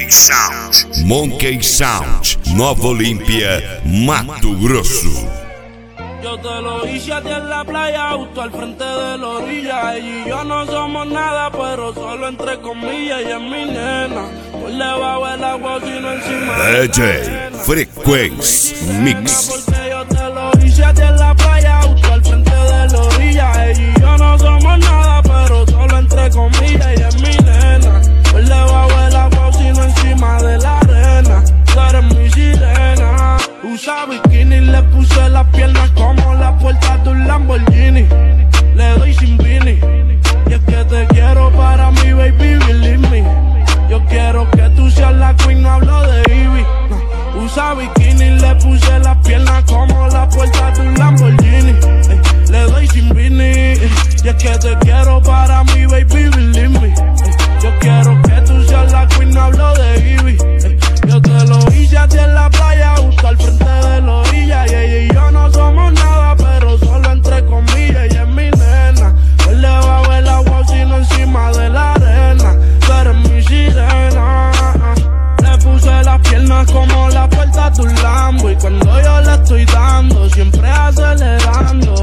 Monkey Sound, Nova Olímpia, Mato Grosso. Yo te lo hice a ti en la playa, justo al frente de la orilla. Ella y yo no somos nada, pero solo entre comillas. Ella es mi nena, por debajo del agua, sino encima de DJ Frequency Mix. Porque yo te lo hice a ti en la playa, justo al frente de la orilla. Ella y yo no somos nada, pero solo entre comillas. Ella es mi nena, por debajo del agua, sino encima de la arena. Tú eres mi sirena. Usa bikini, le puse las piernas como la puerta de un Lamborghini. Le doy sin vini, y es que te quiero para mi baby, believe me. Yo quiero que tú seas la queen, no hablo de Ivy. No. Usa bikini, le puse las piernas como la puerta de un Lamborghini. Le doy sin vini, y es que te quiero para mi baby, believe me. Yo quiero que tú seas la queen, no hablo de Ivy. Yo te lo hice a ti en la playa, justo al frente de la orilla. Y ella y yo no somos nada, pero solo entre comillas. Ella es mi nena, por debajo del agua, sino encima de la arena. Tú eres mi sirena. Le puse las piernas como la puerta de un Lambo, y cuando yo le estoy dando, siempre acelerando.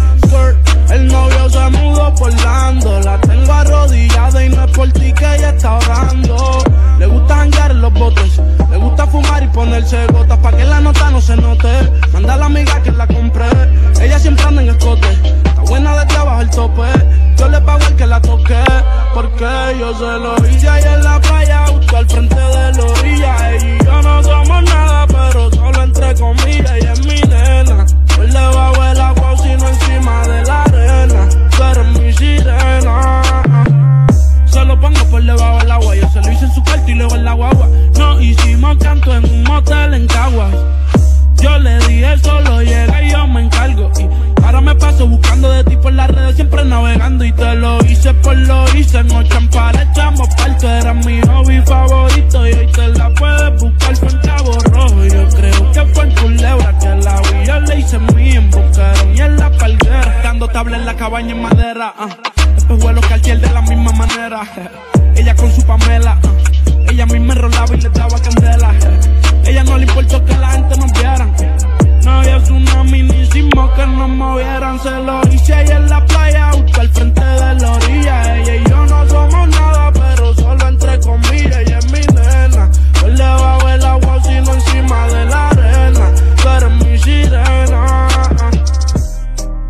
El novio se mudó por Lando, la tengo arrodillada y no es por ti que ella está orando. Le gusta janguear en los botes, le gusta fumar y ponerse gotas pa' que la nota no se note. Manda a la amiga que la compré, ella siempre anda en escote, está buena desde abajo el tope. Yo le pago el que la toque, porque yo se lo hice ahí en la playa, justo al frente de la orilla. Ella y yo no somos nada, pero solo entre comillas. Ella es mi nena, por debajo del agua, sino encima de la arena. Tú eres mi sirena. Se lo pongo por debajo del agua, yo se lo hice en su cuarto y luego en la guagua. Nos hicimos canto en un motel en Caguas. Yo le dije solo llega y yo me encargo. Y ahora me paso buscando de ti por las redes, siempre navegando. Y te lo hice por lo hice, en 8 para echamos parto. Era mi hobby favorito y hoy te la puedes buscar con Cabo Rojo. Yo creo que fue en Culebra que la vi, yo le hice mía en Boquerón y en la Palguera. Dando tabla en la cabaña en madera, después vuelo Cartier de la misma manera. Ella con su Pamela, ella misma enrolaba y le daba candela. Ella no le importó que la gente nos viera. No había tsunami ni sismo que nos movieran. Se lo hice ahí en la playa.